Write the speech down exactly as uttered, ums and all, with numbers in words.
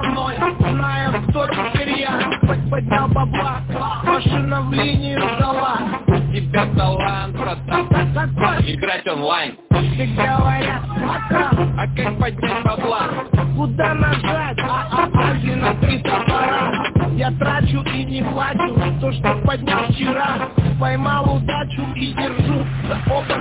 со мной, зная, кто теперь я. Поднял бабла, машина в линию ждала. У тебя талант, братан, Какой? играть онлайн. Все говорят, пока. А как поднять бабла? Куда нажать? Один открыт аппарат. Я трачу и не плачу то, что поднял вчера. Поймал удачу и держу за оба